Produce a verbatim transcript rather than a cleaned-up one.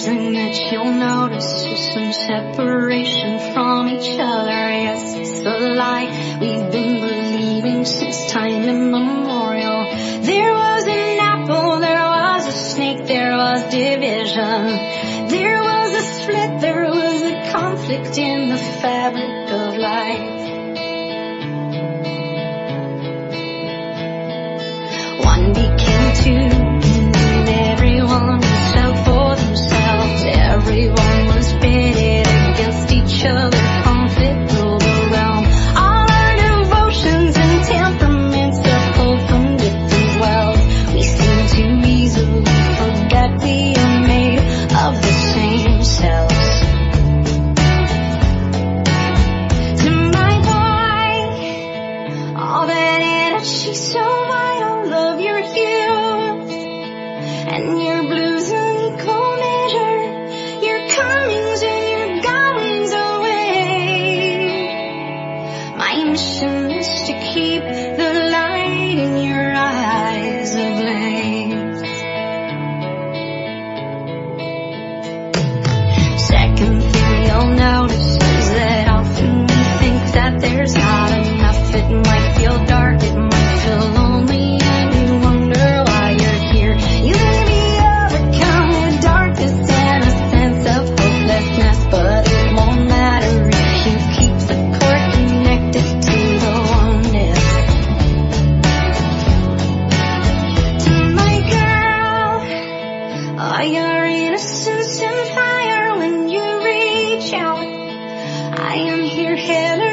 thing that you'll notice is some separation from each other. Yes, it's a lie we've been believing since time immemorial. There was an apple, there was a snake, there was division. There was a split, there was a conflict in the fabric of life. One became two, and everyone was out for themselves. Everyone was pitted against each other. Conflict ruled the realm. All our devotions and temperaments are pulled from different wells. We seem to easily forget we are made of the same cells. To my boy, all that energy so vital of your youth and your blues in equal measure, your comings and your goings away. My mission is to keep the light in your eyes ablaze. Second thing you'll notice is that often we think that there's not enough. It might feel dark, it might feel lonely, and you wonder why you're here. You may be overcome with darkness and a sense of hopelessness, but it won't matter if you keep the cord connected to the oneness. To my girl, all your innocence and fire when you reach out, I am here, Helen.